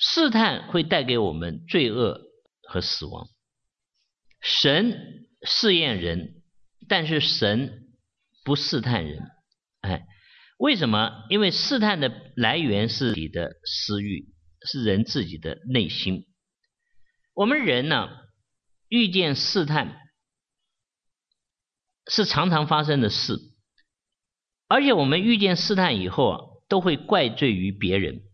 试探会带给我们罪恶和死亡。神试验人，但是神不试探人。为什么？因为试探的来源是自己的私欲，是人自己的内心。我们人呢，遇见试探是常常发生的事，而且我们遇见试探以后都会怪罪于别人，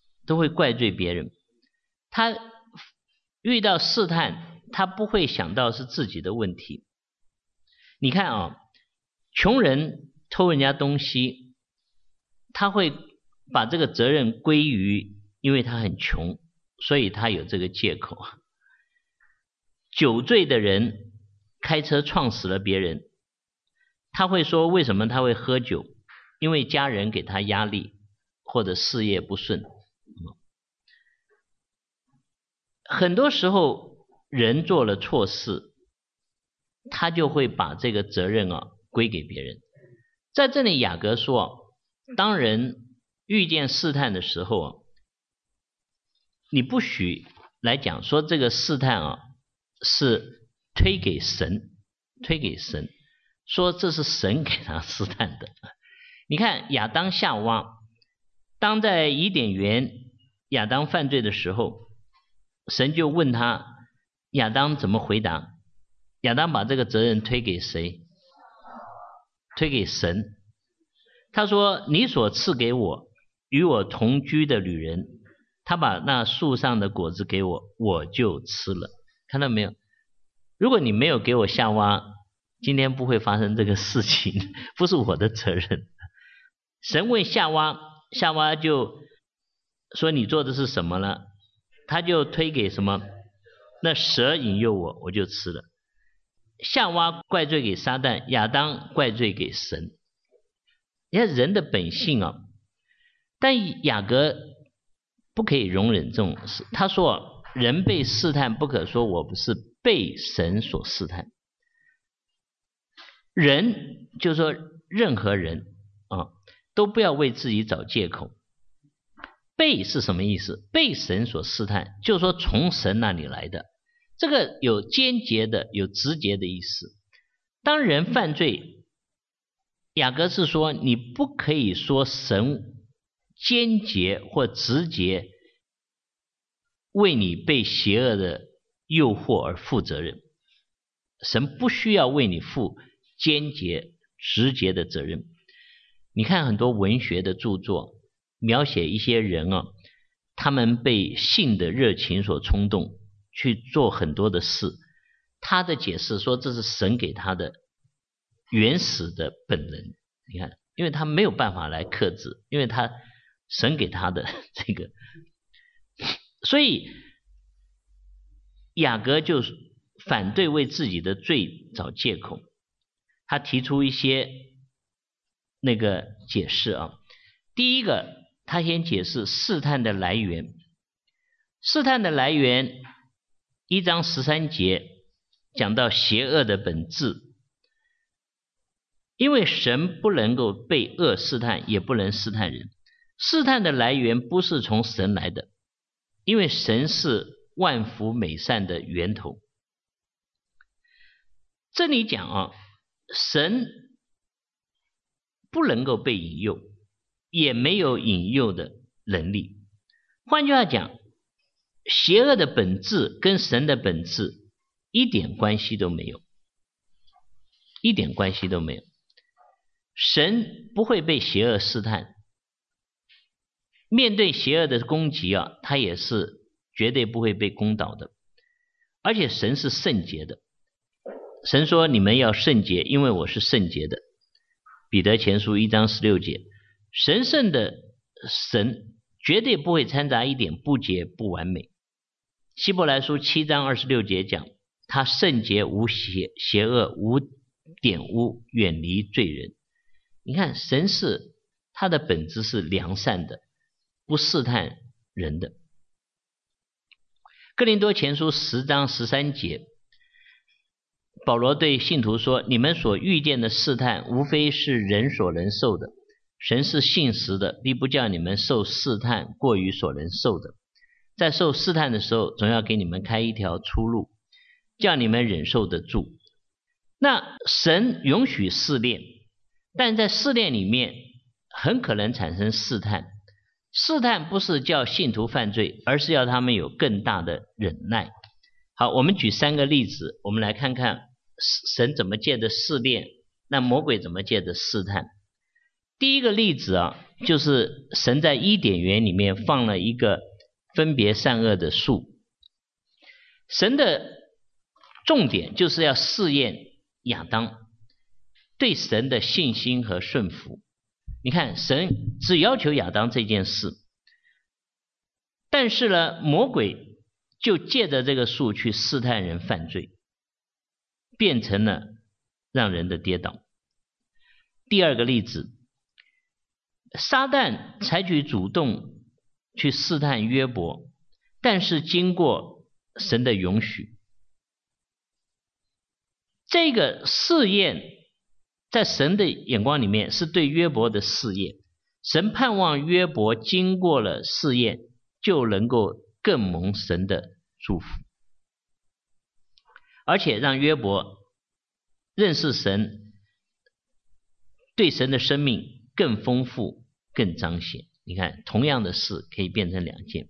他遇到试探，他不会想到是自己的问题。你看穷人偷人家东西，他会把这个责任归于因为他很穷，所以他有这个借口。酒醉的人开车撞死了别人，他会说为什么他会喝酒？因为家人给他压力，或者事业不顺。很多时候人做了错事，他就会把这个责任归给别人。在这里雅各说，当人遇见试探的时候你不许来讲说这个试探是推给神，说这是神给他试探的。你看亚当夏娃，当在伊甸园亚当犯罪的时候，神就问他，亚当怎么回答？亚当把这个责任推给谁？推给神。他说，你所赐给我与我同居的女人，他把那树上的果子给我，我就吃了。看到没有？如果你没有给我夏娃，今天不会发生这个事情，不是我的责任。神问夏娃，夏娃就说你做的是什么了？他就推给什么？那蛇引诱我，我就吃了。夏娃怪罪给撒旦，亚当怪罪给神。你看人的本性但雅各不可以容忍这种事。他说人被试探，不可说我不是被神所试探。人就是说任何人都不要为自己找借口。被是什么意思？被神所试探，就是说从神那里来的。这个有间接的，有直接的意思。当人犯罪，雅各是说你不可以说神间接或直接为你被邪恶的诱惑而负责任。神不需要为你负间接直接的责任。你看很多文学的著作描写一些人他们被性的热情所冲动，去做很多的事，他的解释说这是神给他的原始的本能。你看，因为他没有办法来克制，因为他神给他的这个，所以雅各就反对为自己的罪找借口。他提出一些那个解释第一个，他先解释试探的来源。试探的来源1章13节讲到邪恶的本质。因为神不能够被恶试探，也不能试探人。试探的来源不是从神来的，因为神是万福美善的源头。这里讲神不能够被引诱，也没有引诱的能力。换句话讲，邪恶的本质跟神的本质一点关系都没有，一点关系都没有。神不会被邪恶试探，面对邪恶的攻击他也是绝对不会被攻倒的。而且神是圣洁的，神说你们要圣洁，因为我是圣洁的。彼得前书1章16节，神圣的神绝对不会掺杂一点不洁不完美。希伯来书7章26节讲，他圣洁无邪恶，无玷污，远离罪人。你看神是他的本质是良善的，不试探人的。哥林多前书10章13节，保罗对信徒说，你们所遇见的试探无非是人所能受的，神是信实的，必不叫你们受试探过于所能受的。 在受试探的时候，总要给你们开一条出路，叫你们忍受得住。那神允许试炼，但在试炼里面很可能产生试探。试探不是叫信徒犯罪，而是要他们有更大的忍耐。好，我们举3个例子，我们来看看神怎么借着试炼，那魔鬼怎么借着试探。第一个例子啊，就是神在伊甸园里面放了一个分别善恶的树。神的重点就是要试验亚当对神的信心和顺服。你看，神只要求亚当这件事，但是呢，魔鬼就借着这个树去试探人犯罪，变成了让人的跌倒。第二个例子，撒旦采取主动去试探约伯，但是经过神的允许。这个试验在神的眼光里面是对约伯的试验，神盼望约伯经过了试验，就能够更蒙神的祝福，而且让约伯认识神，对神的生命更丰富更彰显。你看，同样的事可以变成2件。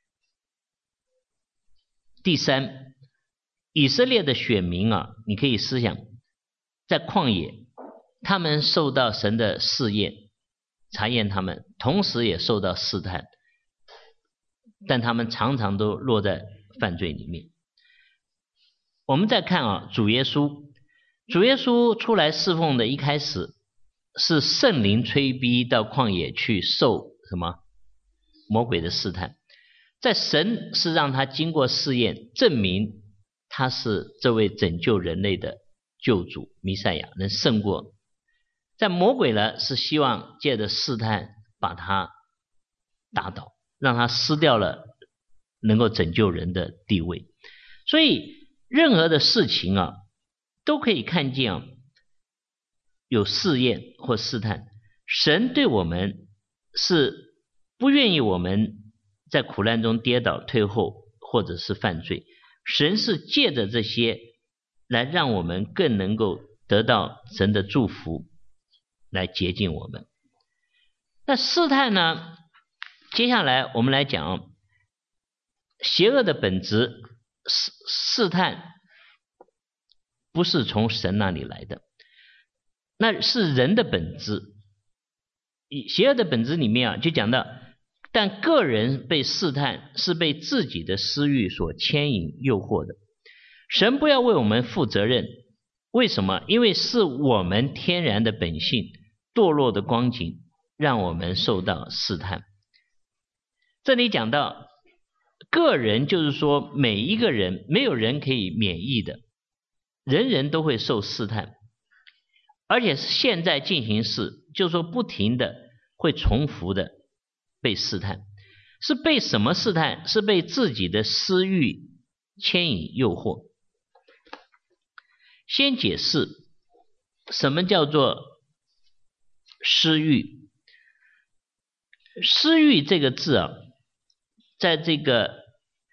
第3，以色列的选民啊，你可以思想，在旷野他们受到神的试验，查验他们，同时也受到试探，但他们常常都落在犯罪里面。我们再看啊，主耶稣出来侍奉的一开始是圣灵催逼到旷野去受什么魔鬼的试探，在神是让他经过试验，证明他是这位拯救人类的救主弥赛亚，能胜过。在魔鬼呢，是希望借着试探把他打倒，让他失掉了能够拯救人的地位。所以任何的事情啊，都可以看见啊，有试验或试探。神对我们是不愿意我们在苦难中跌倒退后或者是犯罪，神是借着这些来让我们更能够得到神的祝福，来洁净我们。那试探呢，接下来我们来讲邪恶的本质。试探不是从神那里来的，那是人的本质。邪恶的本质里面啊，就讲到，但个人被试探是被自己的私欲所牵引诱惑的。神不要为我们负责任，为什么？因为是我们天然的本性堕落的光景让我们受到试探。这里讲到个人，就是说每一个人，没有人可以免疫的，人人都会受试探，而且是现在进行式，就是说不停的会重复的被试探。是被什么试探？是被自己的私欲牵引诱惑。先解释什么叫做私欲。私欲这个字啊，在这个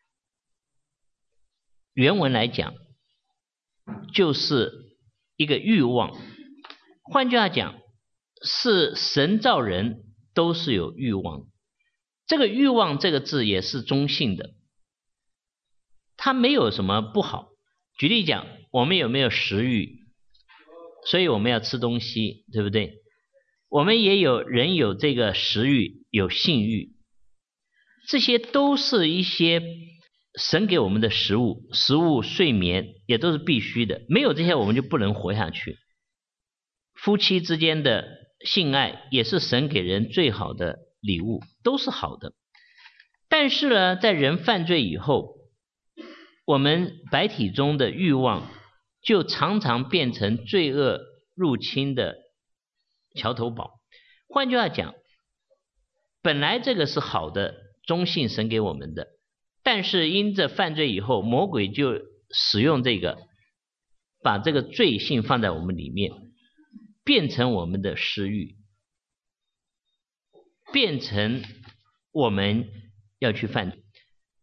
原文来讲就是一个欲望。换句话讲，是神造人都是有欲望。这个欲望这个字也是中性的，它没有什么不好。举例讲，我们有没有食欲？所以我们要吃东西，对不对？我们也有人有这个食欲，有性欲，这些都是一些神给我们的食物，睡眠也都是必须的，没有这些我们就不能活下去。夫妻之间的性爱也是神给人最好的礼物，都是好的。但是呢，在人犯罪以后，我们白体中的欲望就常常变成罪恶入侵的桥头堡。换句话讲，本来这个是好的，中性神给我们的，但是因着犯罪以后，魔鬼就使用这个，把这个罪性放在我们里面，变成我们的私欲，变成我们要去犯罪。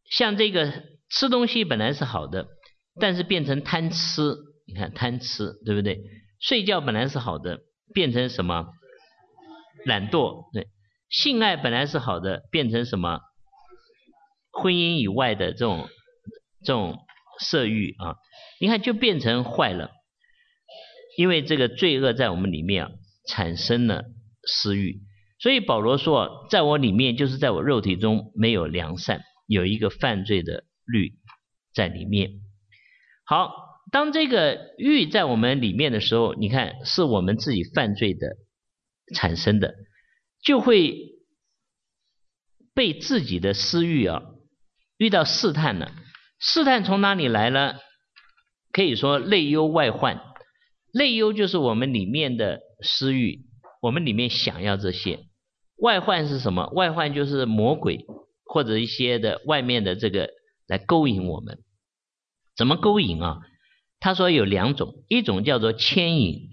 像这个吃东西本来是好的，但是变成贪吃，你看贪吃，对不对？睡觉本来是好的，变成什么？懒惰，对。性爱本来是好的，变成什么？婚姻以外的这种色欲啊，你看就变成坏了。因为这个罪恶在我们里面产生了私欲，所以保罗说，在我里面就是在我肉体中没有良善，有一个犯罪的律在里面。好，当这个欲在我们里面的时候，你看是我们自己犯罪的产生的，就会被自己的私欲遇到试探了。试探从哪里来呢？可以说内忧外患。内忧就是我们里面的私欲，我们里面想要这些。外患是什么？外患就是魔鬼或者一些的外面的这个来勾引我们。怎么勾引啊？他说有两种，一种叫做牵引。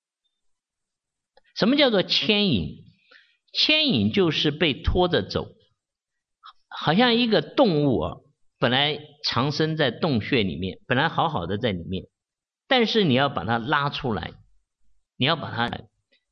什么叫做牵引？牵引就是被拖着走，好像一个动物本来藏身在洞穴里面，本来好好的在里面，但是你要把它拉出来，你要把它，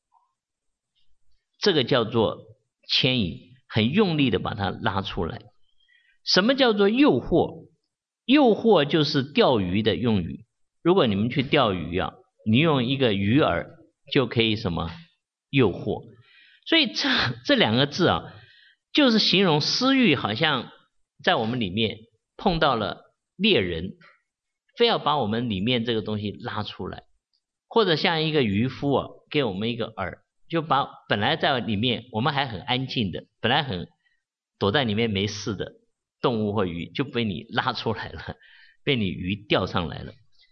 这个叫做牵引，很用力的把它拉出来。什么叫做诱惑？诱惑就是钓鱼的用语。如果你们去钓鱼你用一个鱼饵就可以什么诱惑。所以这两个字就是形容私欲好像在我们里面碰到了猎人，非要把我们里面这个东西拉出来，或者像一个渔夫给我们一个饵，就把本来在里面我们还很安静的，本来很躲在里面没事的动物或鱼，就被你拉出来了，被你鱼钓上来了。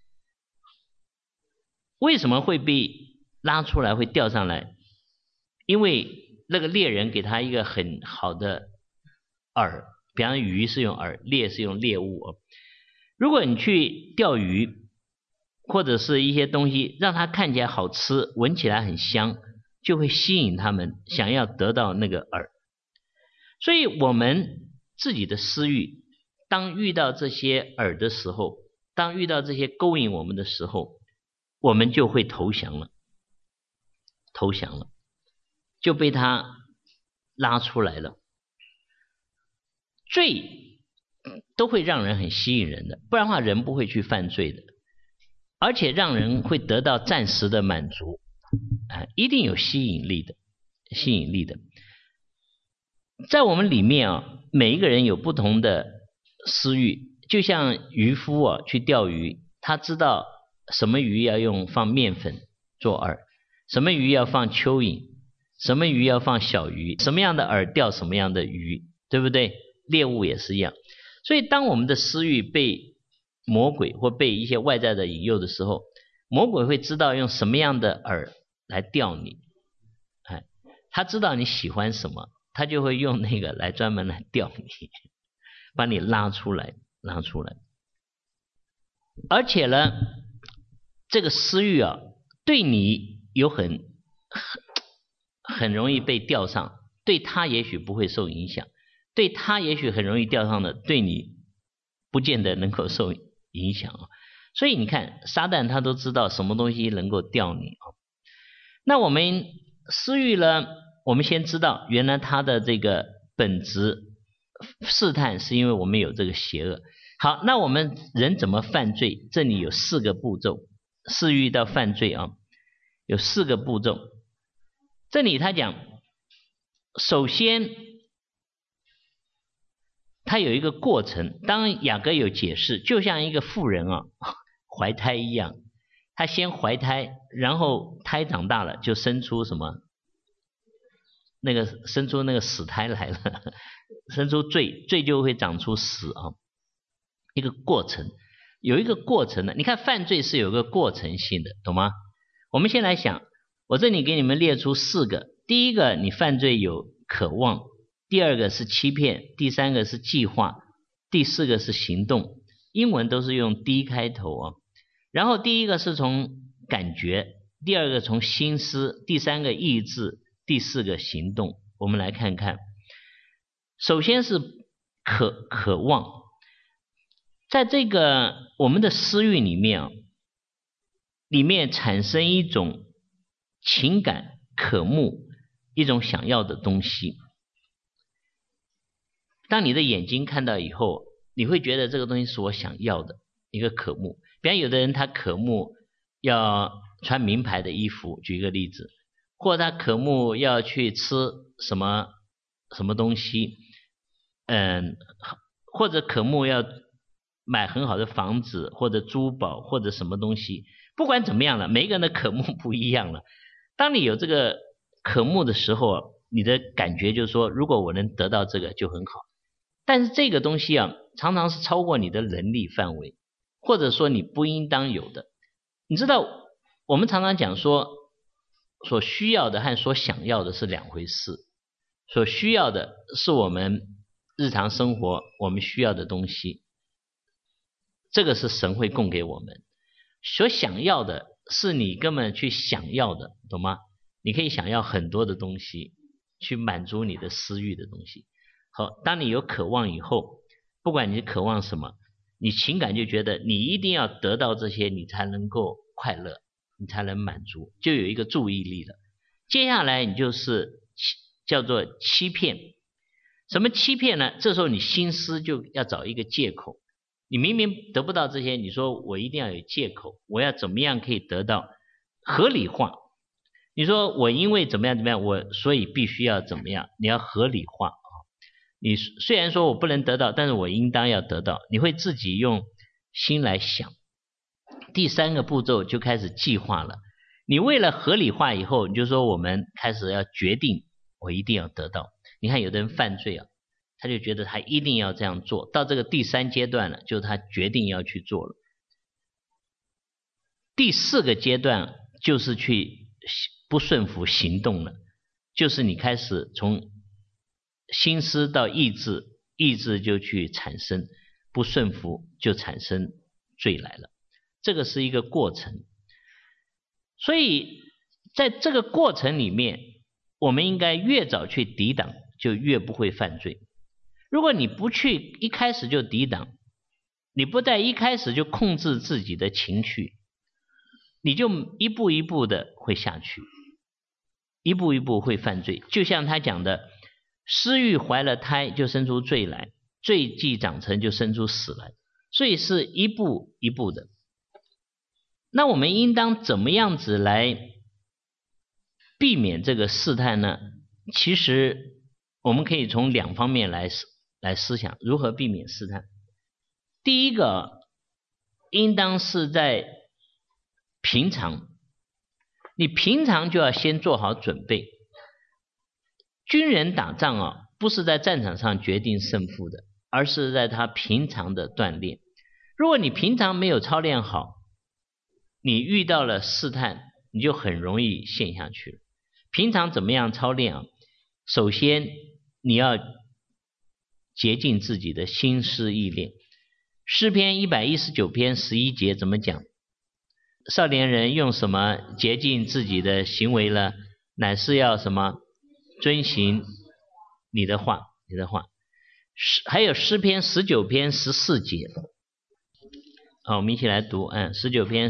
为什么会被拉出来会钓上来？因为那个猎人给他一个很好的饵，比方鱼是用饵，猎是用猎物。如果你去钓鱼或者是一些东西让它看起来好吃，闻起来很香，就会吸引他们想要得到那个饵。所以我们自己的私欲，当遇到这些饵的时候，当遇到这些勾引我们的时候，我们就会投降了，就被他拉出来了。罪都会让人很吸引人的，不然的话人不会去犯罪的，而且让人会得到暂时的满足，一定有吸引力的。在我们里面每一个人有不同的私欲，就像渔夫去钓鱼，他知道什么鱼要用放面粉做饵，什么鱼要放蚯蚓，什么鱼要放小鱼，什么样的饵钓什么样的鱼，对不对？猎物也是一样。所以当我们的私欲被魔鬼或被一些外在的引诱的时候，魔鬼会知道用什么样的饵来钓你，他知道你喜欢什么，他就会用那个来专门来钓你，把你拉出来。而且呢，这个私欲对你有很容易被钓上，对他也许不会受影响，对他也许很容易钓上的，对你不见得能够受影响所以你看撒旦他都知道什么东西能够钓你那我们私欲呢，我们先知道原来他的这个本质试探是因为我们有这个邪恶。好，那我们人怎么犯罪？这里有4个步骤，私欲到犯罪有4个步骤。这里他讲，首先他有一个过程，当雅各有解释，就像一个妇人怀胎一样，他先怀胎，然后胎长大了就生出什么，生出那个死胎来了，生出罪就会长出死一个过程，有一个过程的。你看犯罪是有个过程性的，懂吗？我们先来想，我这里给你们列出4个。第一个，你犯罪有渴望；第2个是欺骗；第3个是计划；第4个是行动。英文都是用 D 开头然后第1个是从感觉，第2个从心思，第3个意志，第4个行动。我们来看看，首先是渴望，在这个我们的私欲里面里面产生一种情感渴慕，一种想要的东西。当你的眼睛看到以后，你会觉得这个东西是我想要的一个渴慕。比方有的人他渴慕要穿名牌的衣服，举一个例子，或者他渴慕要去吃什么东西，或者渴慕要买很好的房子或者珠宝或者什么东西，不管怎么样了，每一个人的渴慕不一样了。当你有这个渴慕的时候，你的感觉就是说，如果我能得到这个就很好。但是这个东西常常是超过你的能力范围，或者说你不应当有的。你知道我们常常讲说，所需要的和所想要的是两回事。所需要的是我们日常生活我们需要的东西，这个是神会供给我们。所想要的是你根本去想要的，懂吗？你可以想要很多的东西去满足你的私欲的东西。好，当你有渴望以后，不管你渴望什么，你情感就觉得你一定要得到这些，你才能够快乐，你才能满足，就有一个注意力了。接下来你就是叫做欺骗。什么欺骗呢？这时候你心思就要找一个借口。你明明得不到这些，你说我一定要有借口，我要怎么样可以得到，合理化。你说我因为怎么样我所以必须要怎么样，你要合理化。你虽然说我不能得到，但是我应当要得到，你会自己用心来想。第三个步骤就开始计划了。你为了合理化以后，你就说我们开始要决定我一定要得到。你看有的人犯罪他就觉得他一定要这样做，到这个第三阶段了，就是他决定要去做了。第四个阶段就是去不顺服行动了，就是你开始从心思到意志，意志就去产生，不顺服就产生罪来了。这个是一个过程。所以在这个过程里面，我们应该越早去抵挡，就越不会犯罪。如果你不去一开始就抵挡，你不在一开始就控制自己的情绪，你就一步一步的会下去，一步一步会犯罪。就像他讲的，私欲怀了胎就生出罪来，罪既长成就生出死来，所以是一步一步的。那我们应当怎么样子来避免这个试探呢？其实我们可以从两方面来思想如何避免试探。第一个，应当是在平常，你平常就要先做好准备。军人打仗不是在战场上决定胜负的，而是在他平常的锻炼。如果你平常没有操练好，你遇到了试探，你就很容易陷下去了。平常怎么样操练首先你要洁净自己的心思意念。诗篇119篇11节怎么讲？少年人用什么洁净自己的行为呢？乃是要什么？遵行你的话，你的话。还有诗篇19篇14节。好，我们一起来读19篇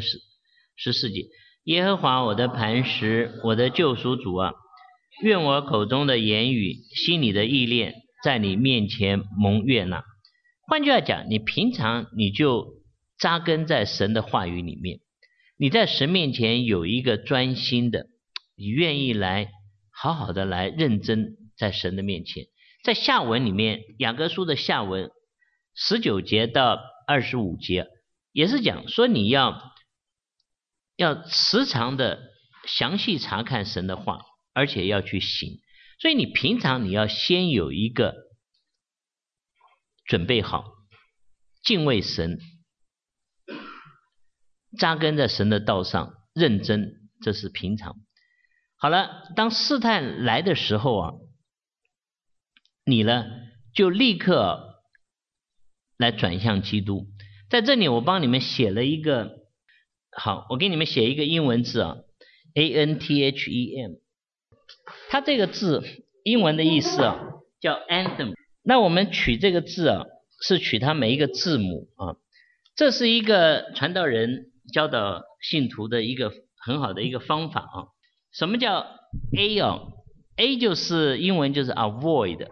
14节。耶和华我的磐石，我的救赎主愿我口中的言语，心里的意念，在你面前蒙悦纳。换句话讲，你平常你就扎根在神的话语里面，你在神面前有一个专心的，你愿意来好好的来认真在神的面前。在下文里面，雅各书的下文19节到25节也是讲说你要时常的详细查看神的话，而且要去行。所以你平常你要先有一个准备好，敬畏神，扎根在神的道上，认真，这是平常。好了，当试探来的时候你呢就立刻来转向基督。在这里我帮你们写了一个，好，我给你们写一个英文字ANTHEM。它这个字英文的意思叫 anthem。 那我们取这个字啊，是取它每一个字母啊。这是一个传道人教导信徒的一个很好的一个方法啊。什么叫 A 啊 ？A 就是英文就是 avoid，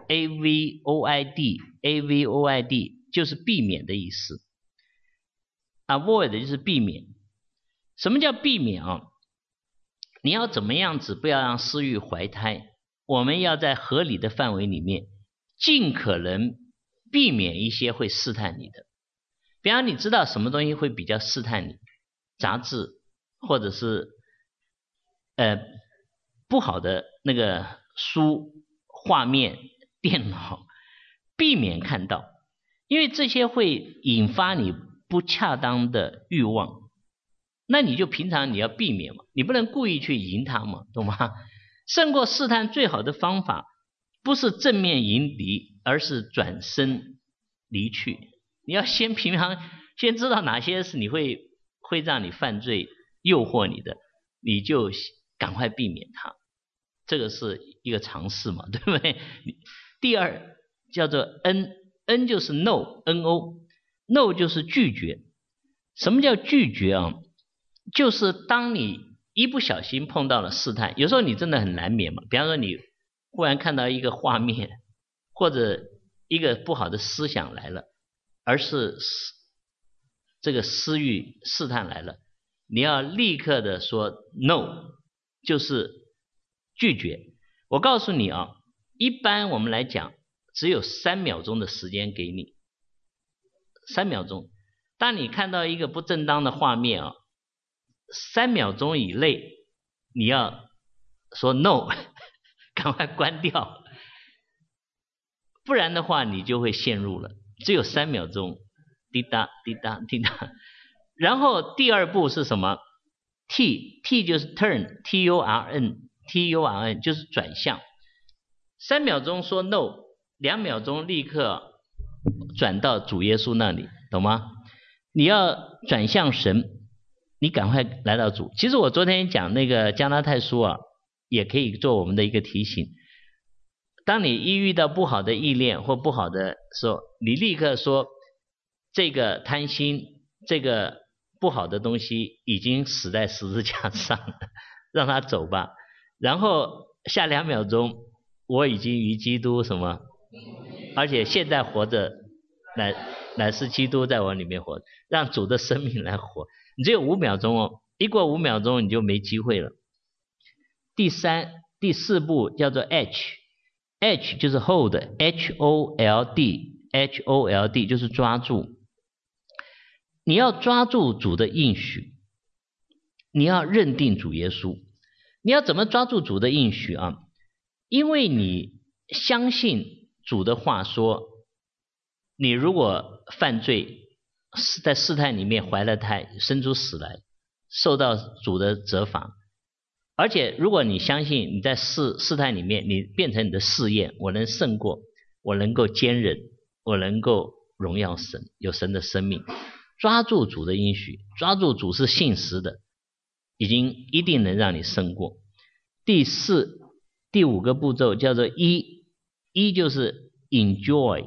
avoid，avoid 就是避免的意思。avoid 就是避免。什么叫避免啊？你要怎么样子不要让私欲怀胎？我们要在合理的范围里面，尽可能避免一些会试探你的。比方你知道什么东西会比较试探你，杂志或者是不好的那个书、画面、电脑，避免看到，因为这些会引发你不恰当的欲望。那你就平常你要避免嘛，你不能故意去迎它嘛，懂吗？胜过试探最好的方法不是正面迎敌，而是转身离去。你要平常先知道哪些是你会让你犯罪诱惑你的，你就赶快避免它。这个是一个常识嘛，对不对？第二叫做 N 就是 No， 就是拒绝。什么叫拒绝啊？就是当你一不小心碰到了试探，有时候你真的很难免嘛。比方说你忽然看到一个画面，或者一个不好的思想来了，而是这个私欲试探来了，你要立刻的说 No， 就是拒绝。我告诉你啊，一般我们来讲只有3秒钟的时间给你，3秒钟。当你看到一个不正当的画面啊，3秒钟以内你要说 No， 赶快关掉，不然的话你就会陷入了。只有3秒钟，滴答滴答滴答。然后第二步是什么？ T 就是 turn， T-U-R-N 就是转向。3秒钟说 No， 2秒钟立刻转到主耶稣那里，懂吗？你要转向神，你赶快来到主。其实我昨天讲那个加拉太书啊，也可以做我们的一个提醒。当你一遇到不好的意念或不好的时候，你立刻说这个贪心，这个不好的东西已经死在十字架上了，让它走吧。然后下2秒钟，我已经与基督什么，而且现在活着乃是基督在我里面活，让主的生命来活。你只有5秒钟哦，一过5秒钟你就没机会了。第四步叫做 H 就是 hold， H-O-L-D 就是抓住。你要抓住主的应许，你要认定主耶稣。你要怎么抓住主的应许啊？因为你相信主的话说，你如果犯罪，在试探里面怀了胎，生出死来，受到主的责罚。而且如果你相信你在试探里面，你变成你的试验，我能胜过，我能够坚忍，我能够荣耀神，有神的生命。抓住主的应许，抓住主是信实的，已经一定能让你胜过。第5个步骤叫做 E 就是 enjoy，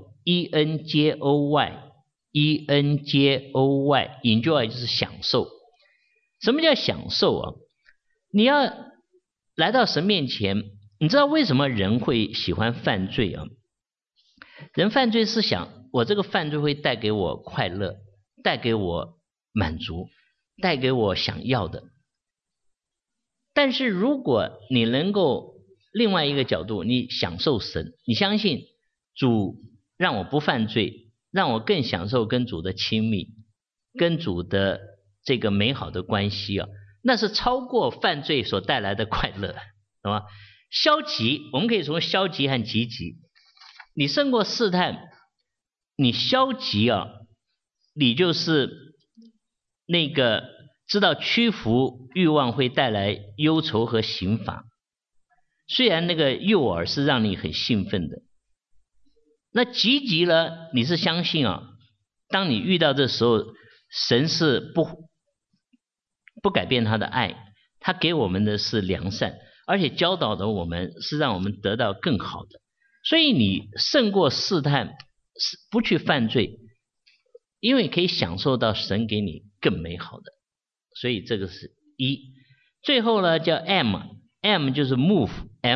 enjoy 就是享受。什么叫享受啊？你要来到神面前，你知道为什么人会喜欢犯罪啊？人犯罪是想，我这个犯罪会带给我快乐，带给我满足，带给我想要的。但是如果你能够另外一个角度，你享受神，你相信主让我不犯罪，让我更享受跟主的亲密，跟主的这个美好的关系啊，那是超过犯罪所带来的快乐，懂吗？消极，我们可以从消极和积极。你胜过试探，你消极啊，你就是那个知道屈服欲望会带来忧愁和刑罚。虽然那个诱饵是让你很兴奋的，那积极了，你是相信啊，当你遇到这时候，神是不改变他的爱，他给我们的是良善，而且教导的我们是让我们得到更好的。 所以你胜过试探，不去犯罪，因为可以享受到神给你更美好的。所以这个是一。最后呢叫 M 就是 move，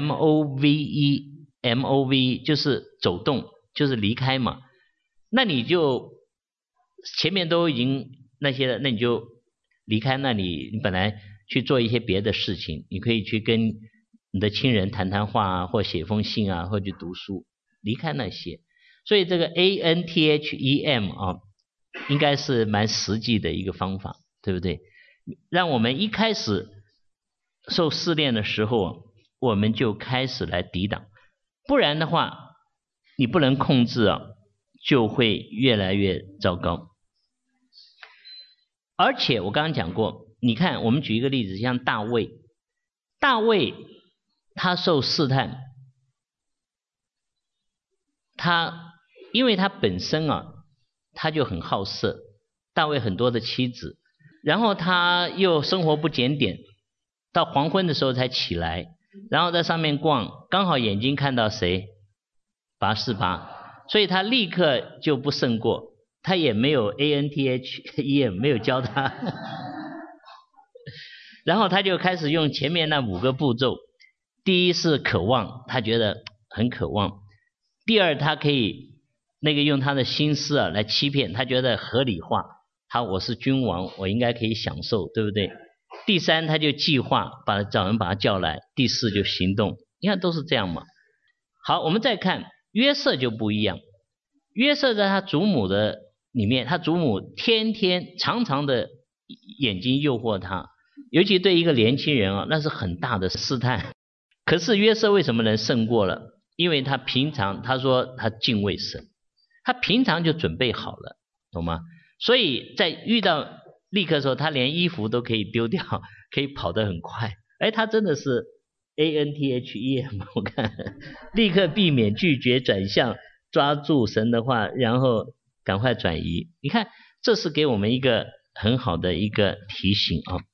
move 就是走动，就是离开嘛。那你就前面都已经那些了，那你就离开那里，你本来去做一些别的事情，你可以去跟你的亲人谈谈话啊，或写封信啊，或去读书，离开那些。所以这个 ANTHEM 啊，应该是蛮实际的一个方法，对不对？让我们一开始受试炼的时候，我们就开始来抵挡，不然的话你不能控制啊，就会越来越糟糕。而且我刚刚讲过，你看我们举一个例子，像大卫他受试探，因为他本身啊他就很好色，大卫很多的妻子，然后他又生活不检点，到黄昏的时候才起来，然后在上面逛，刚好眼睛看到谁？拔示巴，所以他立刻就不胜过，他也没有 ANTHEM 没有教他然后他就开始用前面那5个步骤。第一是渴望，他觉得很渴望。第二，他可以用他的心思啊来欺骗，他觉得合理化，我是君王，我应该可以享受，对不对？第三，他就计划找人把他叫来。第四就行动，你看都是这样嘛。好，我们再看约瑟就不一样。约瑟在他祖母的里面，他祖母天天常常的眼睛诱惑他，尤其对一个年轻人啊，那是很大的试探。可是约瑟为什么能胜过了？因为他平常他说他敬畏神，他平常就准备好了，懂吗？所以在遇到立刻的时候，他连衣服都可以丢掉，可以跑得很快。他真的是 ANTHEM， 我看立刻避免拒绝转向，抓住神的话，然后赶快转移。你看这是给我们一个很好的一个提醒啊。